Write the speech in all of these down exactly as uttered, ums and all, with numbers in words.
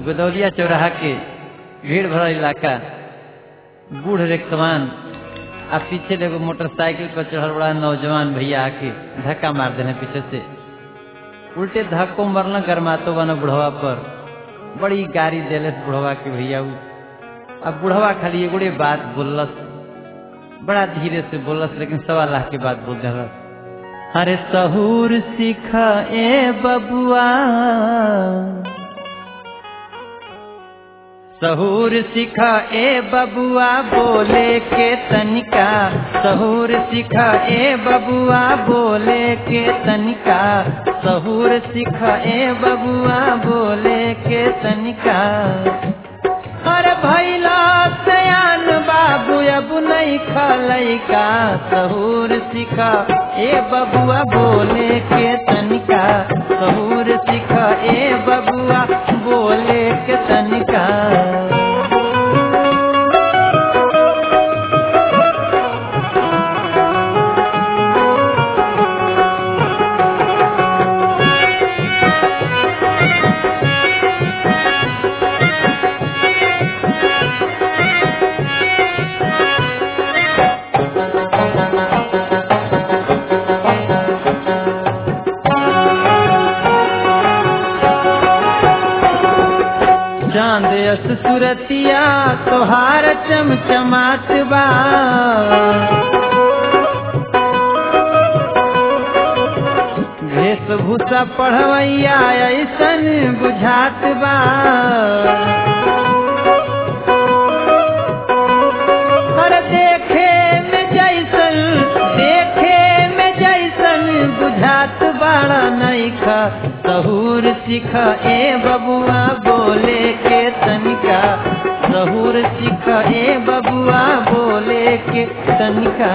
गोदौलिया चौराहा के भीड़ भरा इलाका, बूढ़ रेक्सवान आ पीछे देखो मोटरसाइकिल पर चढ़ल बड़ा नौजवान भैया आके धक्का मार देने पीछे से। उल्टे धक्को मरना गरमातो बना बुढ़वा पर, बड़ी गाड़ी देले बुढ़वा के भैया। अब बुढ़वा खाली एगोड़े बात बोलस, बड़ा धीरे से बोलस, लेकिन सवा लाख के बात बोल दिलस। अरे सहूर सीखा ए बबुआ, सहूर सीखा ए बबुआ बोले के तनिका, सहूर सीखा ए बबुआ बोले के तनिका, सहूर सीखा ए बबुआ बोले के तनिका। अरे भैला सयान बाबू अब नहीं खलैका, सहूर सीखा ए बबुआ बोले के तनिका, सहूर सीखा ए बबुआ बोले के तनिका। चांद अस सुरतिया तोहार चमचमात बा, वेशभूषा पढ़वैया ऐसन बुझात बा। हर देखे में जैसन, देखे में जैसन बुझात बड़ा नैखा, सहूर सीखा ए बबुआ बोले के तनिका, सहूर सीखा ए बबुआ बोले के तनिका।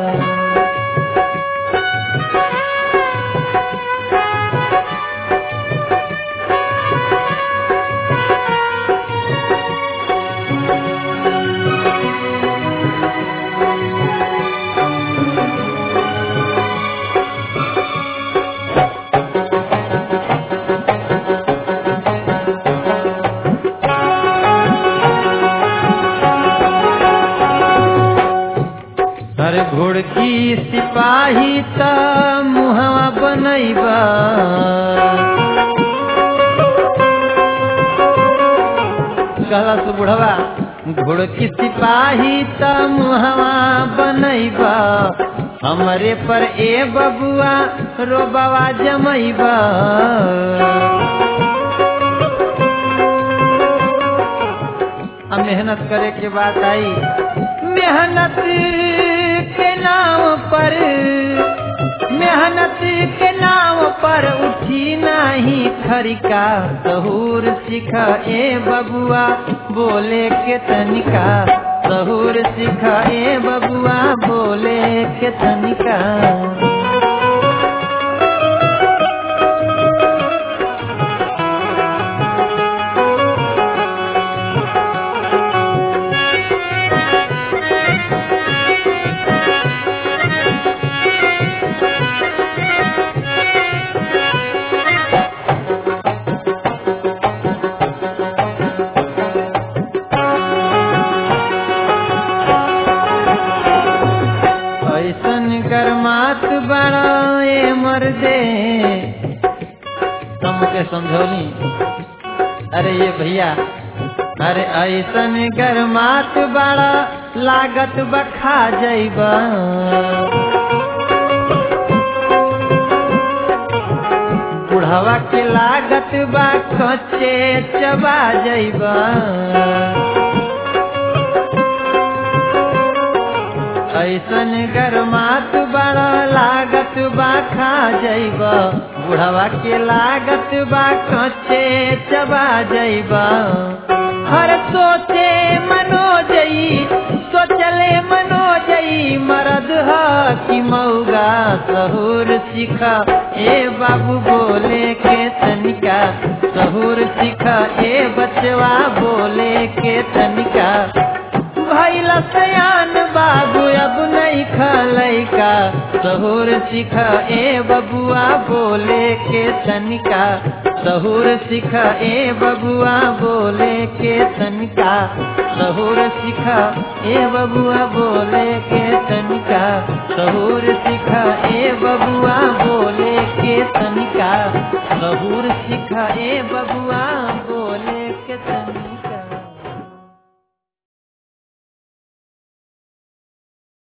घोड़की सिपाही त मुहवा बनैबा, कहलस बुढ़वा घोड़की सिपाही त मुहवा बनैबा, हमरे पर ए बबुआ रोबवा जमैबा। अब मेहनत करे के बात आई, मेहनत के नाम पर, मेहनत के नाम पर उठी नहीं खरिका, सहूर सीखा ए बबुआ बोले के तनिका, सहूर सीखा ए बबुआ बोले के तनिका। गरमात बड़ा ए मर्दे, तुमके समझौली। अरे ये भैया, अरे ऐसन गरमात बड़ा लागत बखा जैबा, बुढ़वा के लागत बा कच्चे चबा जैबा। ऐसन गरमात बड़ा लागत बा खा जैबा, बुढ़वा के लागत बा कच्चे चबा जैबा। हर सोचे मनोजई, सोचले मनोजई मरद हा कि मौगा, सहूर सीखा ए बाबू बोले के तनिका, सहूर सीखा ए बचवा बोले के तनिका। भैला सयान बाबू अब नहीं खलैका, सहूर सीखा ए बबुआ बोले के तनिका, सहूर सिखा ए बबुआ बोले के तनिका सहूर सिखा ए बबुआ बोले के तनिका सहूर सिखा ए बबुआ बोले के तनिका सहूर सिखा ए बबुआ बोले के तनिका।